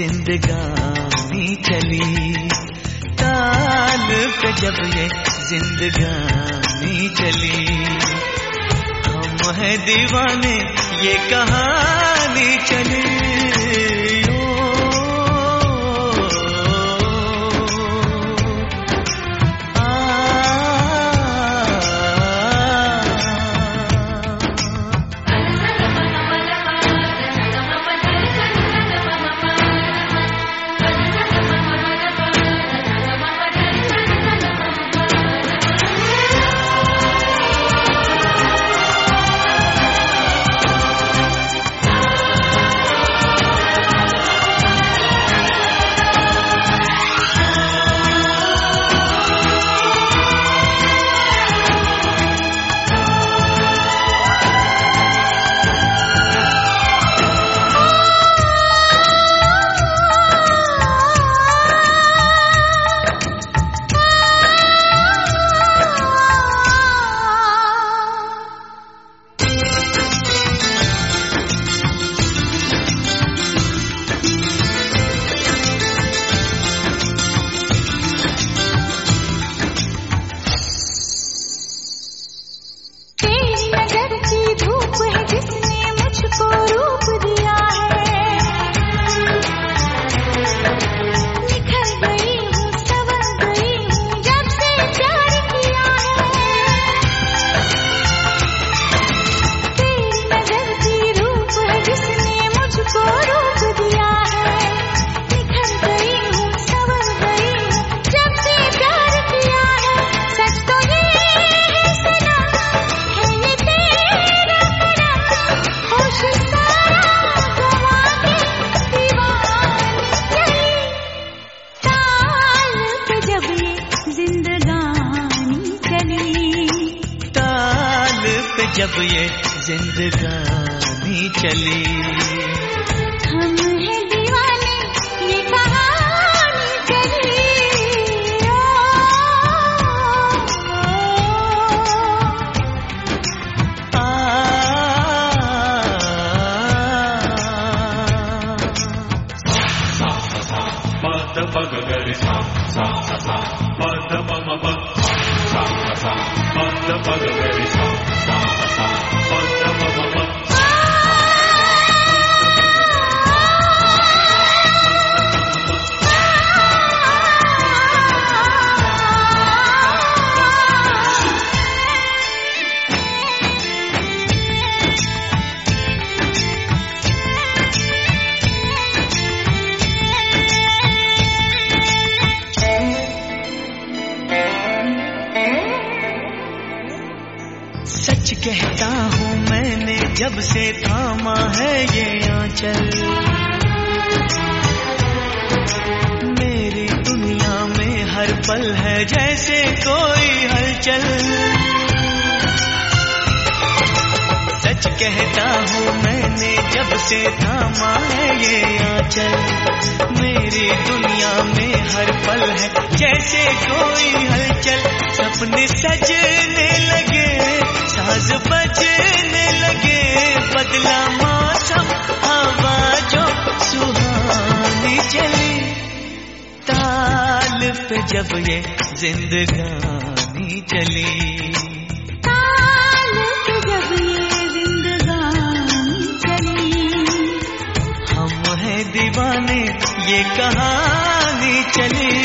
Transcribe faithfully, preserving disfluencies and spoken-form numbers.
जिंदगानी चली। ताल पे जब ये जिंदगानी चली, हम है दीवाने ये कहानी चली। जब ये जिंदगानी चली, हम हैं दीवाने ये कहानी चली। आ, सा सा सा पद पग गरे सा सा सा सा पद पम प सा सा सा पद पग गरे सा सा सा सा पद पम प। सच कहता हूँ मैंने जब से थामा है ये आंचल, मेरी दुनिया में हर पल है जैसे कोई हलचल। सच कहता हूँ मैंने जब से थामा है ये आंचल, मेरी दुनिया में हर पल है जैसे कोई हलचल। सपने सजने लगे साज बजने लगे, बदला मौसम आवाजों सुहानी चली। ताल पे जब ये जिंदगानी चली, ताल पे जब ये जिंदगानी चली, हम हैं दीवाने ये कहानी चली।